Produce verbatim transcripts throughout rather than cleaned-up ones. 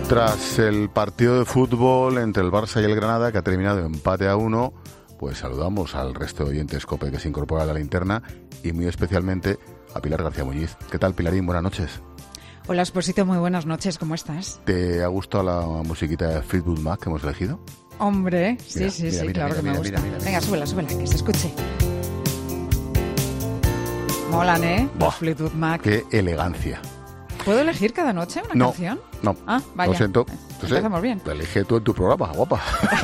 Tras el partido de fútbol entre el Barça y el Granada, que ha terminado empate a uno, pues saludamos al resto de oyentes COPE que se incorpora a la linterna y muy especialmente a Pilar García Muñiz. ¿Qué tal, Pilarín? Buenas noches. Hola, Esposito, muy buenas noches. ¿Cómo estás? ¿Te ha gustado la musiquita de Fleetwood Mac que hemos elegido? Hombre, sí, mira, sí, mira, sí, mira, claro mira, que me mira, gusta. mira, mira, mira. Venga, súbela, súbela, que se escuche. Molan, ¿eh? Buah, Los Fleetwood Mac. ¡Qué elegancia! ¿Puedo elegir cada noche una No, canción? no, Ah, vaya. lo siento. Entonces, Empezamos bien. la elige tú en tu programa, guapa.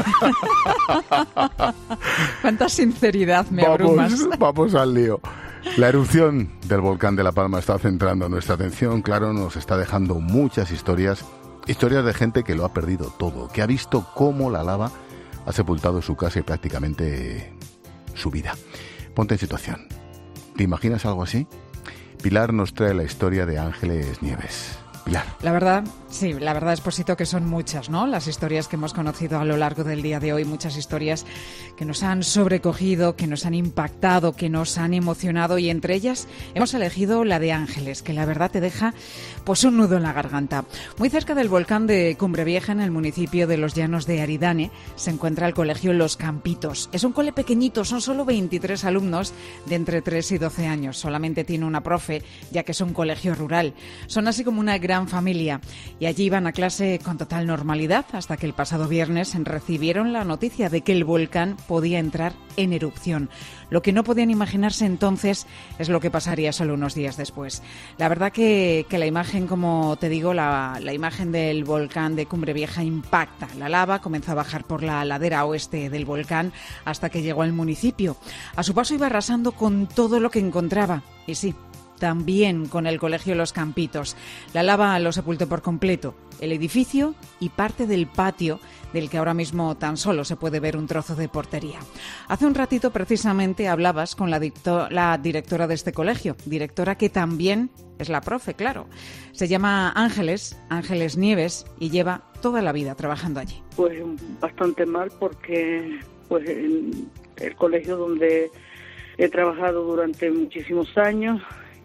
Cuánta sinceridad, me vamos, abrumas. Vamos al lío. La erupción del volcán de La Palma está centrando nuestra atención. Claro, nos está dejando muchas historias. Historias de gente que lo ha perdido todo, que ha visto cómo la lava ha sepultado su casa y prácticamente su vida. Ponte en situación. ¿Te imaginas algo así? Pilar nos trae la historia de Ángeles Nieves. Pilar. La verdad, sí, la verdad, Esposito, que son muchas, ¿no? Las historias que hemos conocido a lo largo del día de hoy, muchas historias que nos han sobrecogido, que nos han impactado, que nos han emocionado, y entre ellas hemos elegido la de Ángeles, que la verdad te deja pues un nudo en la garganta. Muy cerca del volcán de Cumbrevieja, en el municipio de Los Llanos de Aridane, se encuentra el colegio Los Campitos. Es un cole pequeñito, son solo veintitrés alumnos de entre tres y doce años. Solamente tiene una profe, ya que es un colegio rural. Son así como una gran familia, y allí iban a clase con total normalidad hasta que el pasado viernes recibieron la noticia de que el volcán podía entrar en erupción. Lo que no podían imaginarse entonces es lo que pasaría solo unos días después. La verdad que, que la imagen, como te digo, la, la imagen del volcán de Cumbrevieja impacta. La lava comenzó a bajar por la ladera oeste del volcán hasta que llegó al municipio. A su paso iba arrasando con todo lo que encontraba. Y sí, también con el colegio Los Campitos. La lava lo sepultó por completo, el edificio y parte del patio, del que ahora mismo tan solo se puede ver un trozo de portería. Hace un ratito precisamente hablabas con la, dicto, la directora de este colegio, directora que también es la profe, claro. Se llama Ángeles, Ángeles Nieves, y lleva toda la vida trabajando allí. Pues bastante mal, porque pues el, el colegio donde he trabajado durante muchísimos años,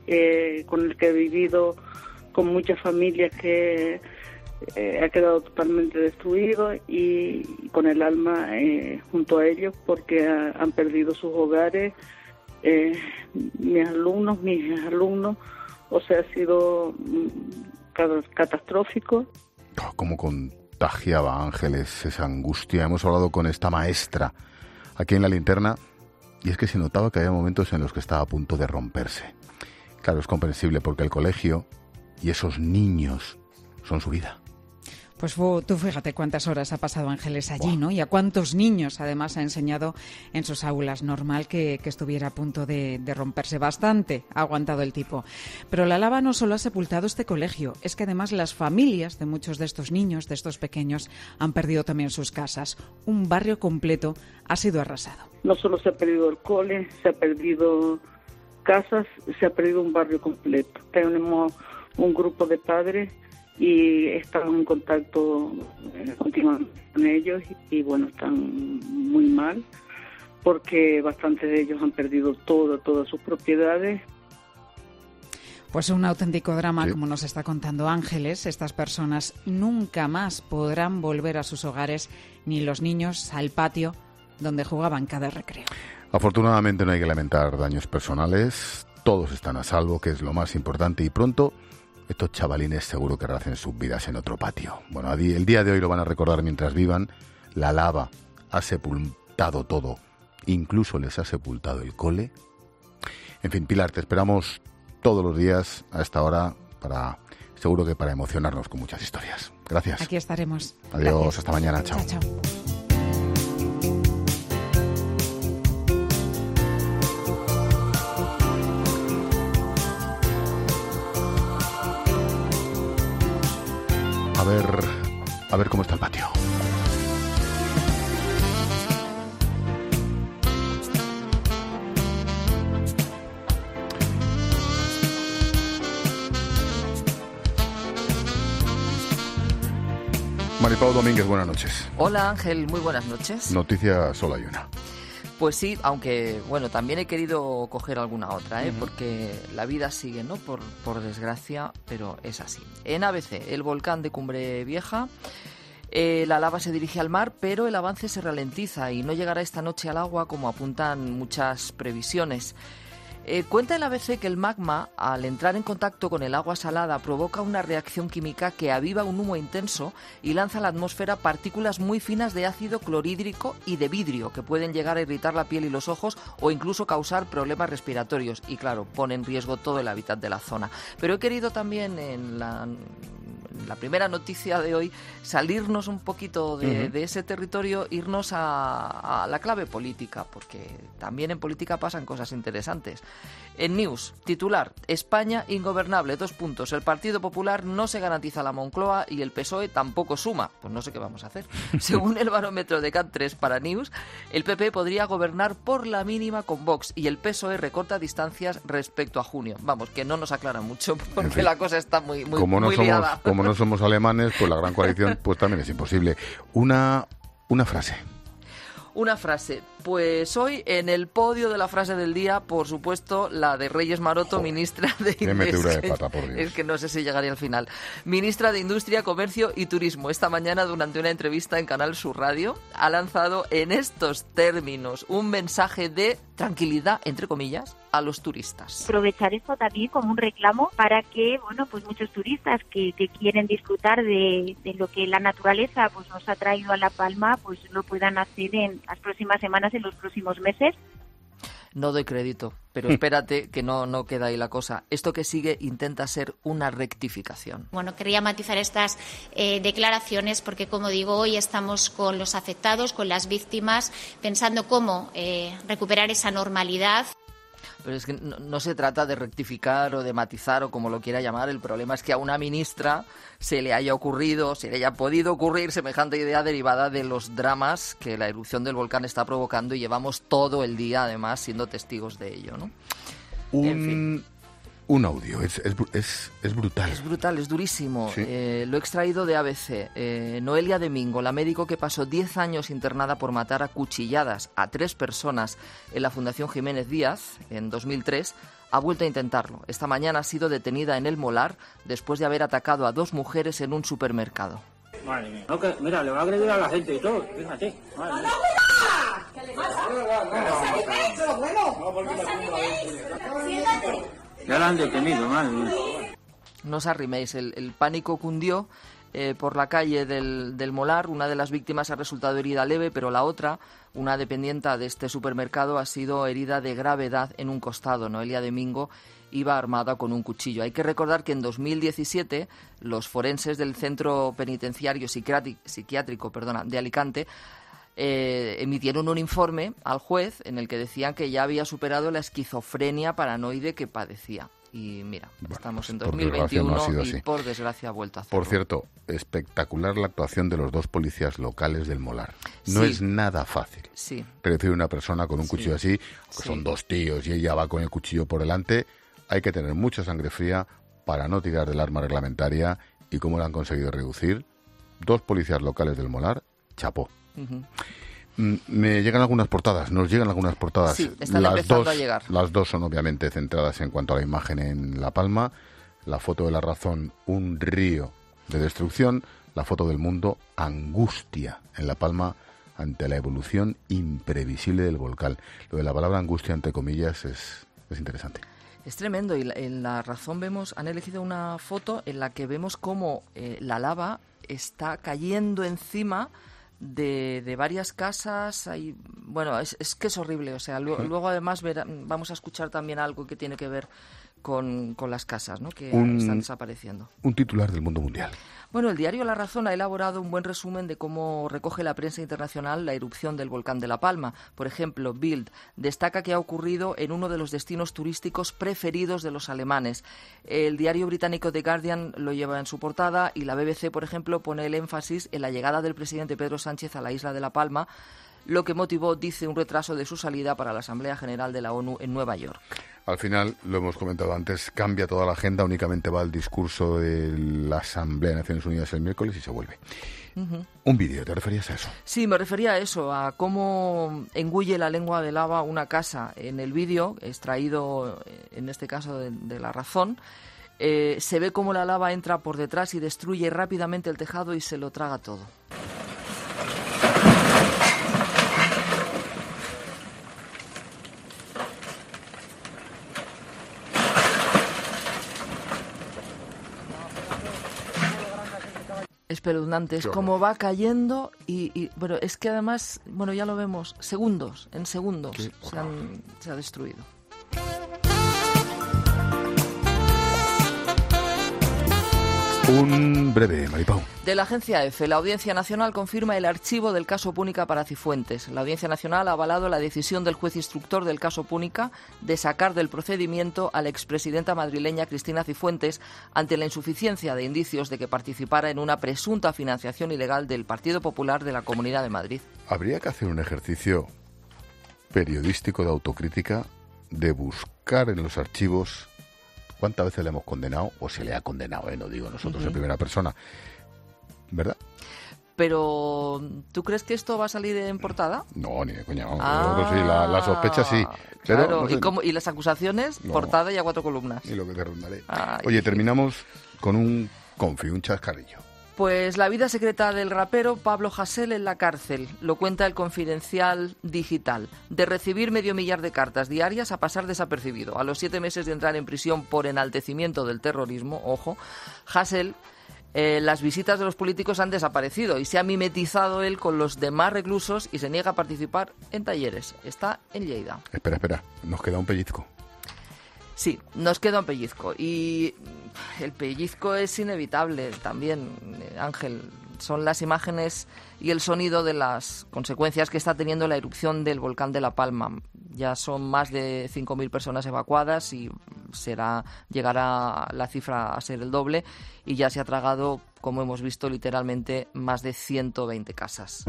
Eh, con el que he vivido, con muchas familias que eh, ha quedado totalmente destruido, y con el alma eh, junto a ellos, porque ha, han perdido sus hogares, eh, mis alumnos, mis alumnos, o sea, ha sido mm, catastrófico. ¿Cómo contagiaba a Ángeles esa angustia? Hemos hablado con esta maestra aquí en la linterna, y es que se notaba que había momentos en los que estaba a punto de romperse. Claro, es comprensible, porque el colegio y esos niños son su vida. Pues tú fíjate cuántas horas ha pasado Ángeles allí, ¿no? Y a cuántos niños, además, ha enseñado en sus aulas. Normal que, que estuviera a punto de, de romperse bastante. Ha aguantado el tipo. Pero la lava no solo ha sepultado este colegio, es que además las familias de muchos de estos niños, de estos pequeños, han perdido también sus casas. Un barrio completo ha sido arrasado. No solo se ha perdido el cole, se ha perdido casas, se ha perdido un barrio completo. Tenemos un grupo de padres y estamos en contacto eh, continuamente con ellos, y, y bueno, están muy mal, porque bastantes de ellos han perdido todo, todas sus propiedades. Pues un auténtico drama, sí. Como nos está contando Ángeles. Estas personas nunca más podrán volver a sus hogares, ni los niños al patio donde jugaban cada recreo. Afortunadamente no hay que lamentar daños personales, todos están a salvo, que es lo más importante, y pronto estos chavalines seguro que rehacen sus vidas en otro patio. Bueno, el día de hoy lo van a recordar mientras vivan. La lava ha sepultado todo, incluso les ha sepultado el cole. En fin, Pilar, te esperamos todos los días a esta hora, para seguro que para emocionarnos con muchas historias. Gracias. Aquí estaremos. Adiós, Gracias. hasta mañana, chao. Chao, chao. A ver, a ver cómo está el patio. Maripau Domínguez, buenas noches. Hola Ángel, muy buenas noches. Noticia solo hay una. Pues sí, aunque bueno, también he querido coger alguna otra, ¿eh? Uh-huh. Porque la vida sigue, ¿no? Por, por desgracia, pero es así. En A B C, el volcán de Cumbre Vieja. Eh, la lava se dirige al mar, pero el avance se ralentiza y no llegará esta noche al agua como apuntan muchas previsiones. Eh, cuenta el A B C que el magma, al entrar en contacto con el agua salada, provoca una reacción química que aviva un humo intenso y lanza a la atmósfera partículas muy finas de ácido clorhídrico y de vidrio que pueden llegar a irritar la piel y los ojos o incluso causar problemas respiratorios y, claro, pone en riesgo todo el hábitat de la zona. Pero he querido también en la... la primera noticia de hoy, salirnos un poquito de, uh-huh. de ese territorio, irnos a, a la clave política, porque también en política pasan cosas interesantes. En News, titular, España ingobernable, dos puntos. El Partido Popular no se garantiza la Moncloa y el P S O E tampoco suma. Pues no sé qué vamos a hacer. Según el barómetro de Cat tres para News, el P P podría gobernar por la mínima con Vox y el P S O E recorta distancias respecto a junio. Vamos, que no nos aclara mucho, porque en fin, la cosa está muy, muy, como no muy somos, liada. Como no somos alemanes, pues la gran coalición pues también es imposible. Una, una frase. Una frase. Pues hoy en el podio de la frase del día, por supuesto, la de Reyes Maroto, Joder, ministra de Industria. De pata, por Dios. Es que no sé si llegaría al final. Ministra de Industria, Comercio y Turismo. Esta mañana, durante una entrevista en Canal Sur Radio, ha lanzado en estos términos un mensaje de tranquilidad, entre comillas, a los turistas. Aprovechar esto también como un reclamo para que, bueno, pues muchos turistas que, que quieren disfrutar de, de lo que la naturaleza pues nos ha traído a La Palma, pues lo puedan hacer en las próximas semanas, en los próximos meses. No doy crédito, pero espérate que no, no queda ahí la cosa. Esto que sigue intenta ser una rectificación. Bueno, quería matizar estas eh, declaraciones porque, como digo, hoy estamos con los afectados, con las víctimas, pensando cómo eh, recuperar esa normalidad. Pero es que no, no se trata de rectificar o de matizar o como lo quiera llamar. El problema es que a una ministra se le haya ocurrido, se le haya podido ocurrir semejante idea derivada de los dramas que la erupción del volcán está provocando y llevamos todo el día, además, siendo testigos de ello, ¿no? Un, en fin. un audio, es, es, es, es brutal. Es brutal, es durísimo. Sí. Eh, lo he extraído de A B C. Eh, Noelia Domingo, la médico que pasó diez años internada por matar a cuchilladas a tres personas en la Fundación Jiménez Díaz en dos mil tres, ha vuelto a intentarlo. Esta mañana ha sido detenida en El Molar después de haber atacado a dos mujeres en un supermercado. Madre mía. No, que, mira, le va a agredir a la gente y todo. Fíjate. Madre mía. Ya la han detenido, madre mía. No os arriméis, el, el pánico cundió eh, por la calle del, del Molar. Una de las víctimas ha resultado herida leve, pero la otra, una dependienta de este supermercado, ha sido herida de gravedad en un costado. Noelia Domingo iba armada con un cuchillo. Hay que recordar que en dos mil diecisiete los forenses del Centro Penitenciario Psiquiátrico, psiquiátrico perdona, de Alicante eh, emitieron un informe al juez en el que decían que ya había superado la esquizofrenia paranoide que padecía. Y mira, bueno, estamos en dos mil veintiuno no y así. Por desgracia ha vuelto a hacerlo. Por cierto, espectacular la actuación de los dos policías locales del Molar. No sí. es nada fácil. Sí. Predecir una persona con un cuchillo sí. así, que sí. son dos tíos y ella va con el cuchillo por delante. Hay que tener mucha sangre fría para no tirar del arma reglamentaria. ¿Y cómo lo han conseguido reducir? Dos policías locales del Molar, chapó. Uh-huh. Me llegan algunas portadas, nos llegan algunas portadas. Sí, están las empezando dos, a llegar. Las dos son obviamente centradas en cuanto a la imagen en La Palma. La foto de La Razón, un río de destrucción. La foto del Mundo, angustia en La Palma ante la evolución imprevisible del volcán. Lo de la palabra angustia, entre comillas, es, es interesante. Es tremendo y en La Razón vemos, han elegido una foto en la que vemos cómo eh, la lava está cayendo encima de, de varias casas. Hay, bueno, es, es que es horrible. O sea, luego, luego además ver, vamos a escuchar también algo que tiene que ver con, con las casas, ¿no? Que un, están desapareciendo. Un titular del mundo mundial. Bueno, el diario La Razón ha elaborado un buen resumen de cómo recoge la prensa internacional la erupción del volcán de La Palma. Por ejemplo, Bild destaca que ha ocurrido en uno de los destinos turísticos preferidos de los alemanes. El diario británico The Guardian lo lleva en su portada y la B B C, por ejemplo, pone el énfasis en la llegada del presidente Pedro Sánchez a la isla de La Palma, lo que motivó, dice, un retraso de su salida para la Asamblea General de la ONU en Nueva York. Al final, lo hemos comentado antes, cambia toda la agenda, únicamente va el discurso de la Asamblea de Naciones Unidas el miércoles y se vuelve. Uh-huh. Un vídeo, ¿te referías a eso? Sí, me refería a eso, a cómo engulle la lengua de lava una casa. En el vídeo, extraído en este caso de, de La Razón, eh, se ve cómo la lava entra por detrás y destruye rápidamente el tejado y se lo traga todo. Espeluznante, es como va cayendo y, y bueno, es que además, bueno, ya lo vemos, segundos, en segundos se, han, se ha destruido. Un breve, Maripau. De la agencia EFE, la Audiencia Nacional confirma el archivo del caso Púnica para Cifuentes. La Audiencia Nacional ha avalado la decisión del juez instructor del caso Púnica de sacar del procedimiento a la expresidenta madrileña Cristina Cifuentes ante la insuficiencia de indicios de que participara en una presunta financiación ilegal del Partido Popular de la Comunidad de Madrid. Habría que hacer un ejercicio periodístico de autocrítica, de buscar en los archivos cuántas veces le hemos condenado, o se le ha condenado, ¿eh? No digo nosotros uh-huh. en primera persona, ¿verdad? Pero, ¿tú crees que esto va a salir en portada? No, ni de coña, no. Ah, sí, la, la sospecha sí. Pero claro, no sé. ¿Y, cómo, ¿y las acusaciones? No, portada y a cuatro columnas. Y lo que te rondaré. Ay, Oye, terminamos con un confi, un chascarrillo. Pues la vida secreta del rapero Pablo Hasél en la cárcel, lo cuenta el Confidencial Digital. De recibir medio millar de cartas diarias a pasar desapercibido. A los siete meses de entrar en prisión por enaltecimiento del terrorismo, ojo, Hasél, eh, las visitas de los políticos han desaparecido y se ha mimetizado él con los demás reclusos y se niega a participar en talleres. Está en Lleida. Espera, espera, nos queda un pellizco. Sí, nos queda un pellizco y el pellizco es inevitable también, Ángel. Son las imágenes y el sonido de las consecuencias que está teniendo la erupción del volcán de La Palma. Ya son más de cinco mil personas evacuadas y será llegará la cifra a ser el doble y ya se ha tragado, como hemos visto, literalmente más de ciento veinte casas.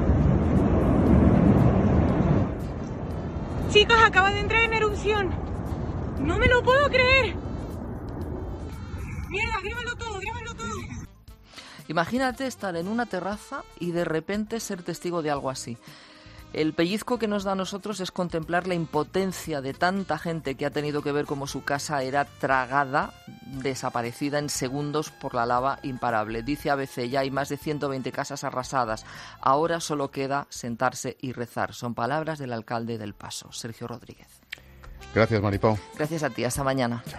Chicos, acaba de entrar en erupción. ¡No me lo puedo creer! ¡Mierda, grábalo todo, grábalo todo! Imagínate estar en una terraza y de repente ser testigo de algo así. El pellizco que nos da a nosotros es contemplar la impotencia de tanta gente que ha tenido que ver cómo su casa era tragada, desaparecida en segundos por la lava imparable. Dice A B C, ya hay más de ciento veinte casas arrasadas. Ahora solo queda sentarse y rezar. Son palabras del alcalde del Paso, Sergio Rodríguez. Gracias, Maripau. Gracias a ti. Hasta mañana. Chao.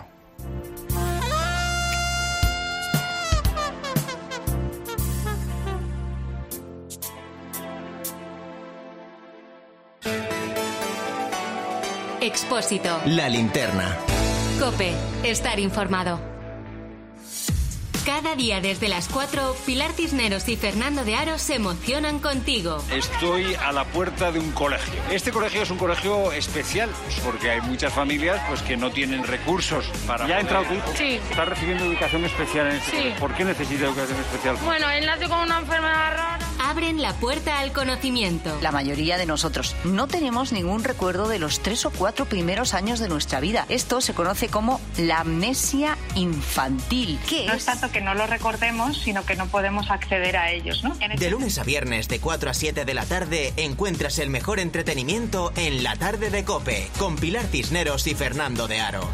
Expósito. La linterna. COPE. Estar informado. Cada día desde las cuatro, Pilar Cisneros y Fernando de Aro se emocionan contigo. Estoy a la puerta de un colegio. Este colegio es un colegio especial porque hay muchas familias pues que no tienen recursos para... ¿Ya ha entrado tu hijo? Sí. ¿Está recibiendo educación especial en este Sí. colegio? ¿Por qué necesita educación especial? Bueno, él nace con una enfermedad rara. Abren la puerta al conocimiento. La mayoría de nosotros no tenemos ningún recuerdo de los tres o cuatro primeros años de nuestra vida. Esto se conoce como la amnesia infantil. ¿Qué no es? es tanto que no lo recordemos, sino que no podemos acceder a ellos, ¿no? De lunes a viernes de cuatro a siete de la tarde encuentras el mejor entretenimiento en La Tarde de COPE con Pilar Cisneros y Fernando de Aro.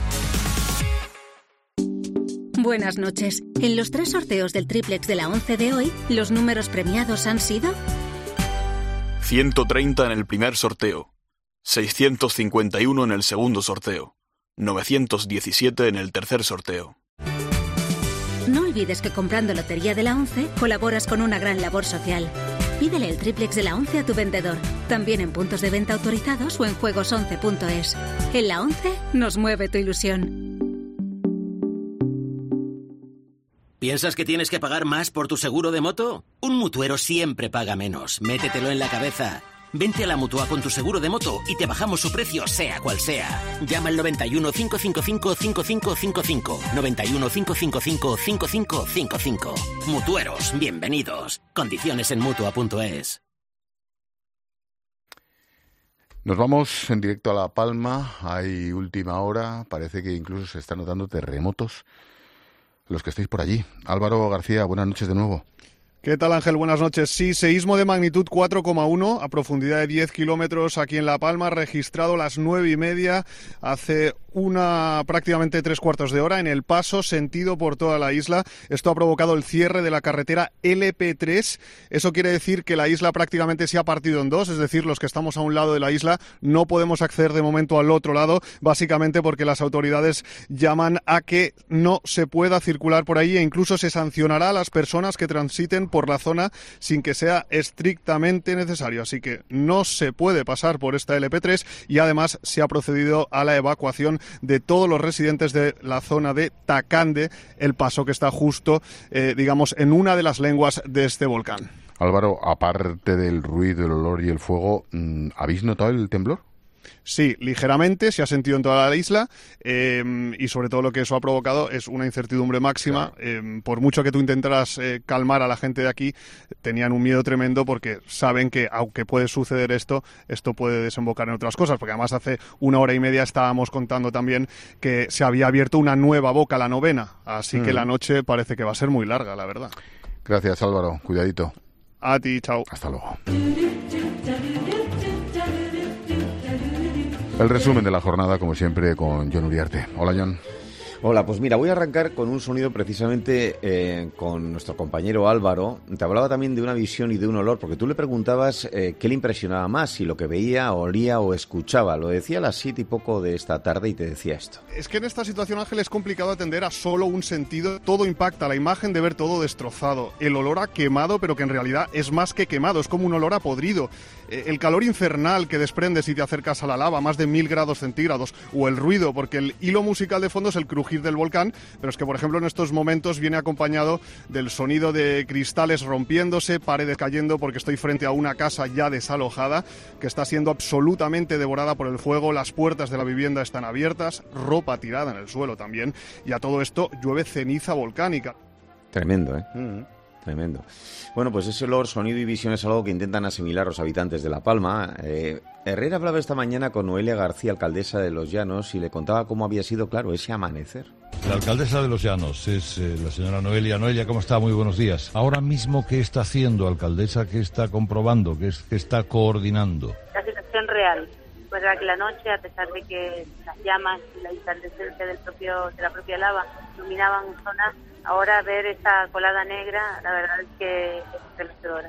Buenas noches. En los tres sorteos del triplex de la once de hoy, los números premiados han sido... ciento treinta en el primer sorteo, seiscientos cincuenta y uno en el segundo sorteo, novecientos diecisiete en el tercer sorteo. No olvides que comprando Lotería de la once colaboras con una gran labor social. Pídele el triplex de la once a tu vendedor, también en puntos de venta autorizados o en juegos once punto es. En la once nos mueve tu ilusión. ¿Piensas que tienes que pagar más por tu seguro de moto? Un mutuero siempre paga menos. Métetelo en la cabeza. Vente a la Mutua con tu seguro de moto y te bajamos su precio, sea cual sea. Llama al noventa y uno, cinco cinco cinco, cinco cinco cinco cinco. noventa y uno, cinco cinco cinco, cinco cinco cinco cinco. Mutueros, bienvenidos. Condiciones en Mutua punto es. Nos vamos en directo a La Palma. Hay última hora. Parece que incluso se están notando terremotos. Los que estáis por allí. Álvaro García, buenas noches de nuevo. ¿Qué tal, Ángel? Buenas noches. Sí, seísmo de magnitud cuatro coma uno a profundidad de diez kilómetros aquí en La Palma, registrado a las nueve y media, hace una prácticamente tres cuartos de hora en El Paso, sentido por toda la isla. Esto ha provocado el cierre de la carretera L P tres. Eso quiere decir que la isla prácticamente se ha partido en dos, es decir, los que estamos a un lado de la isla no podemos acceder de momento al otro lado, básicamente porque las autoridades llaman a que no se pueda circular por ahí e incluso se sancionará a las personas que transiten por la zona sin que sea estrictamente necesario. Así que no se puede pasar por esta L P tres y además se ha procedido a la evacuación de todos los residentes de la zona de Tacande, El Paso, que está justo, eh, digamos, en una de las lenguas de este volcán. Álvaro, aparte del ruido, el olor y el fuego, ¿habéis notado el temblor? Sí, ligeramente, se ha sentido en toda la isla eh, y sobre todo lo que eso ha provocado es una incertidumbre máxima. Claro. Eh, por mucho que tú intentaras eh, calmar a la gente de aquí, tenían un miedo tremendo porque saben que aunque puede suceder esto, esto puede desembocar en otras cosas, porque además hace una hora y media estábamos contando también que se había abierto una nueva boca, la novena, así mm. que la noche parece que va a ser muy larga, la verdad. Gracias, Álvaro, cuidadito. A ti, chao. Hasta luego. El resumen de la jornada, como siempre, con Jon Uriarte. Hola, Jon. Hola, pues mira, voy a arrancar con un sonido precisamente eh, con nuestro compañero Álvaro. Te hablaba también de una visión y de un olor, porque tú le preguntabas eh, qué le impresionaba más, si lo que veía, olía o escuchaba. Lo decía a las siete y poco de esta tarde y te decía esto. Es que en esta situación, Ángel, es complicado atender a solo un sentido. Todo impacta, la imagen de ver todo destrozado. El olor a quemado, pero que en realidad es más que quemado, es como un olor a podrido. Eh, el calor infernal que desprende si te acercas a la lava, más de mil grados centígrados. O el ruido, porque el hilo musical de fondo es el crujir del volcán, pero es que por ejemplo en estos momentos viene acompañado del sonido de cristales rompiéndose, paredes cayendo, porque estoy frente a una casa ya desalojada que está siendo absolutamente devorada por el fuego. Las puertas de la vivienda están abiertas, ropa tirada en el suelo también, y a todo esto llueve ceniza volcánica. Tremendo, ¿eh? Mm-hmm. Tremendo. Bueno, pues ese olor, sonido y visión es algo que intentan asimilar los habitantes de La Palma. Eh, Herrera hablaba esta mañana con Noelia García, alcaldesa de Los Llanos, y le contaba cómo había sido, claro, ese amanecer. La alcaldesa de Los Llanos es eh, la señora Noelia. Noelia, ¿cómo está? Muy buenos días. Ahora mismo, ¿qué está haciendo, alcaldesa? ¿Qué está comprobando? ¿Qué, es, qué está coordinando? La situación real. Pues que la noche, a pesar de que las llamas y la incandescencia del propio, de la propia lava iluminaban zonas, ahora ver esa colada negra, la verdad es que es estremecedora.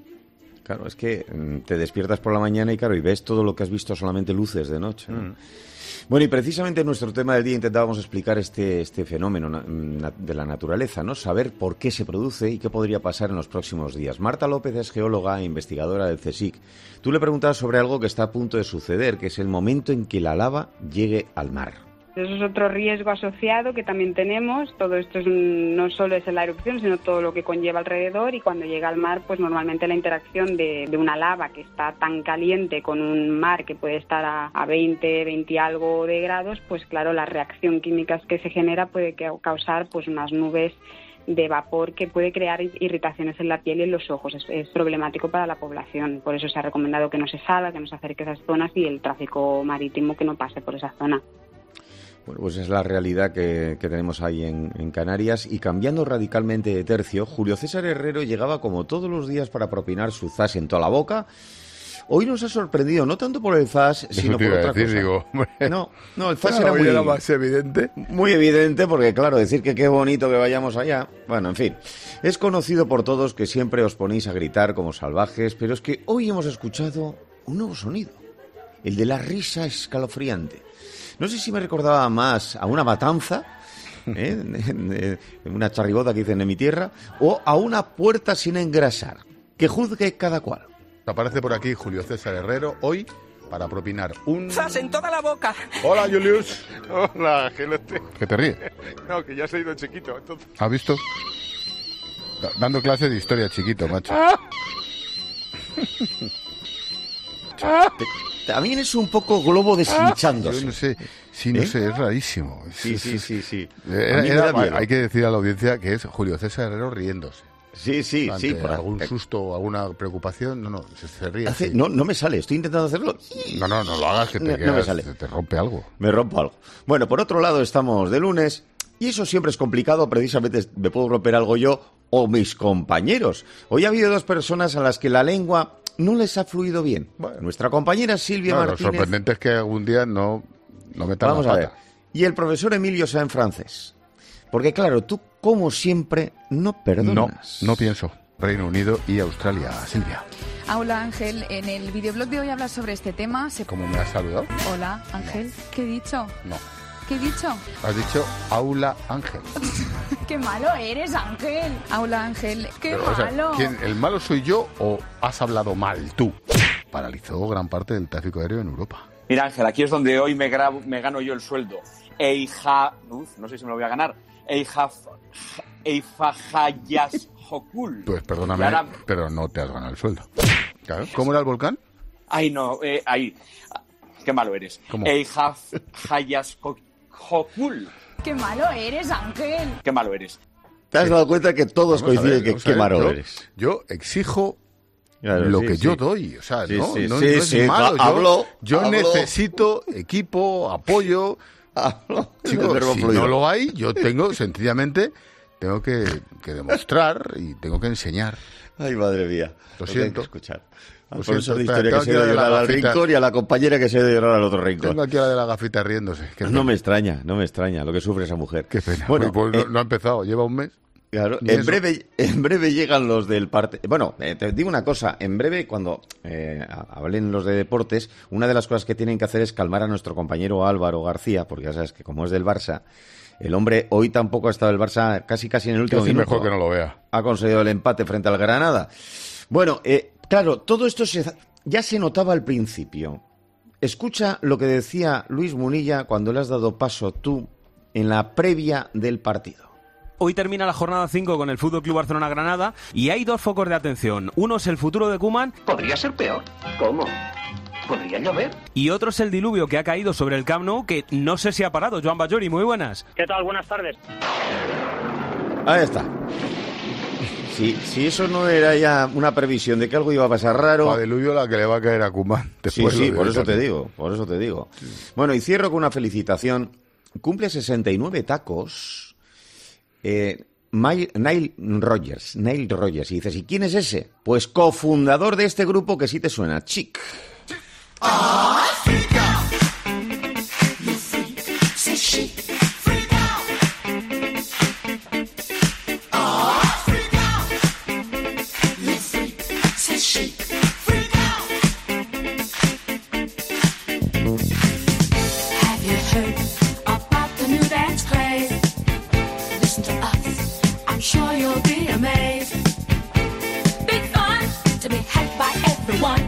Claro, es que te despiertas por la mañana y claro, y ves todo lo que has visto solamente luces de noche, ¿no? Mm. Bueno, y precisamente en nuestro tema del día intentábamos explicar este, este fenómeno na, de la naturaleza, ¿no? Saber por qué se produce y qué podría pasar en los próximos días. Marta López es geóloga e investigadora del CSIC. Tú le preguntabas sobre algo que está a punto de suceder, que es el momento en que la lava llegue al mar. Eso es otro riesgo asociado que también tenemos. Todo esto es un, no solo es la erupción, sino todo lo que conlleva alrededor, y cuando llega al mar, pues normalmente la interacción de, de una lava que está tan caliente con un mar que puede estar a, a veinte, veinte y algo de grados, pues claro, la reacción química que se genera puede causar pues unas nubes de vapor que puede crear irritaciones en la piel y en los ojos. Es, es problemático para la población. Por eso se ha recomendado que no se salga, que no se acerque a esas zonas, y el tráfico marítimo que no pase por esa zona. Bueno, pues es la realidad que, que tenemos ahí en, en Canarias. Y cambiando radicalmente de tercio, Julio César Herrero llegaba como todos los días para propinar su zas en toda la boca. Hoy nos ha sorprendido, no tanto por el zas, sino por otra decir, cosa. Digo, no, no, el zas bueno, era muy era más evidente. Muy evidente, porque claro, decir que qué bonito que vayamos allá. Bueno, en fin, es conocido por todos que siempre os ponéis a gritar como salvajes, pero es que hoy hemos escuchado un nuevo sonido, el de la risa escalofriante. No sé si me recordaba más a una matanza, ¿eh? una charrigota que dicen en mi tierra, o a una puerta sin engrasar. Que juzgue cada cual. Aparece por aquí Julio César Herrero, hoy para propinar un... ¡Zas en toda la boca! Hola, Julius. Hola, Gelote. ¿Qué te ríes? No, que ya se ha ido chiquito, entonces... ¿Has visto? D- dando clase de historia chiquito, macho. Te... También es un poco globo deshinchándose. Yo no sé, sí, no ¿Eh? sé, es rarísimo. Es, sí, es, sí, sí, sí. Era, era, hay que decir a la audiencia que es Julio César Herrero riéndose. Sí, sí, ante sí. Por algún susto o alguna preocupación. No, no, se, se ríe. Hace, así. no, no me sale, estoy intentando hacerlo. No, no, no lo hagas, que te, No, no quedas, me sale. te, te rompe algo. Me rompo algo. Bueno, por otro lado, estamos de lunes y eso siempre es complicado. Precisamente me puedo romper algo yo o mis compañeros. Hoy ha habido dos personas a las que la lengua no les ha fluido bien. Bueno, nuestra compañera Silvia No, lo Martínez. sorprendente es que algún día no, no metan Vamos la a pata. ver. Y el profesor Emilio Sáenz Francés. Porque claro, tú como siempre no perdonas. No, no pienso. Reino Unido y Australia. Silvia. Hola Ángel, en el videoblog de hoy hablas sobre este tema. Se... ¿Cómo me has saludado? Hola Ángel, ¿qué he dicho? No. ¿Qué he dicho? Has dicho Aula Ángel. ¡Qué malo eres, Ángel! Aula Ángel, ¡qué Pero, o sea, malo! ¿quién, ¿el malo soy yo o has hablado mal tú? Paralizó gran parte del tráfico aéreo en Europa. Mira Ángel, aquí es donde hoy me, grabo, me gano yo el sueldo. Eija... Uf, no sé si me lo voy a ganar. Eija... Eifajayas Hokul. Pues perdóname, ahora... pero no te has ganado el sueldo. Claro. ¿Cómo era el volcán? Ay, no, eh, ahí. Qué malo eres. ¿Cómo? Eifajayas Hokul. ¡Qué malo eres, Ángel! Qué malo eres. ¿Te has Sí. dado cuenta que todos Vamos a coinciden ver, que vamos a qué ver, malo yo, eres? Yo exijo Claro, lo sí, que sí. yo doy. O sea, Sí, no, sí, no, sí, no es sí, malo. Yo, hablo, yo hablo. necesito equipo, apoyo. Hablo. Chicos, El verbo si fluido. no lo hay, yo tengo, sencillamente, tengo que, que demostrar y tengo que enseñar. Ay, madre mía. Lo tengo siento. que escuchar. Al Lo profesor de siento. historia Tengo que se aquí ha la ido de a llorar la al gafita. rincón y a la compañera que se ha ido a llorar al otro rincón. Tengo aquí a la de la gafita riéndose. Qué No pena. me extraña, no me extraña lo que sufre esa mujer. Qué pena. Bueno, Pues no, eh, no ha empezado, lleva un mes. Claro, Ni en eso. breve, en breve llegan los del parte. Bueno, eh, te digo una cosa, en breve cuando eh, hablen los de deportes, una de las cosas que tienen que hacer es calmar a nuestro compañero Álvaro García, porque ya sabes que como es del Barça, el hombre hoy tampoco ha estado el Barça casi casi en el último Casi minuto. mejor que no lo vea. Ha conseguido el empate frente al Granada. Bueno, eh, claro, todo esto se, ya se notaba al principio. Escucha lo que decía Luis Munilla cuando le has dado paso tú en la previa del partido. Hoy termina la jornada cinco con el Fútbol Club Barcelona Granada y hay dos focos de atención. Uno es el futuro de Koeman. Podría ser peor. ¿Cómo? ¿Podría llover? Y otro es el diluvio que ha caído sobre el Camp Nou, que no sé si ha parado. Joan Bajori, muy buenas. ¿Qué tal? Buenas tardes. Ahí está. Si, si eso no era ya una previsión de que algo iba a pasar raro... Pa' diluvio la que le va a caer a Koeman. Sí, Después sí, lo por de eso te también. digo, por eso te digo. Sí. Bueno, y cierro con una felicitación. Cumple sesenta y nueve tacos eh, Neil, Neil Rogers, Neil Rogers. Y dices, ¿y quién es ese? Pues cofundador de este grupo que sí te suena, Chic. África. C'est chic. Freak out. África. Le freak. C'est chic. Freak out. Have you heard about the new dance craze? Listen to us. I'm sure you'll be amazed. Big fun to be had by everyone.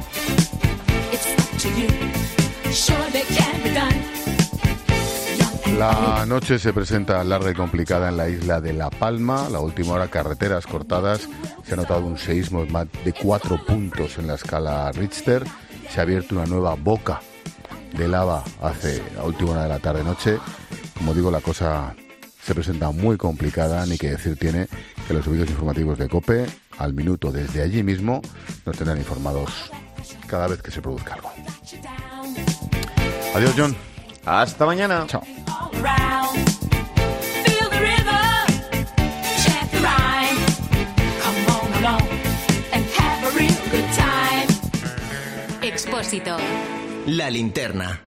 La noche se presenta larga y complicada en la isla de La Palma. La última hora, carreteras cortadas. Se ha notado un seísmo más de cuatro puntos en la escala Richter. Se ha abierto una nueva boca de lava hace la última hora de la tarde-noche. Como digo, la cosa se presenta muy complicada. Ni que decir tiene que los servicios informativos de COPE, al minuto desde allí mismo, nos tendrán informados cada vez que se produzca algo. Adiós, John. Hasta mañana. Chao. Expósito. La linterna.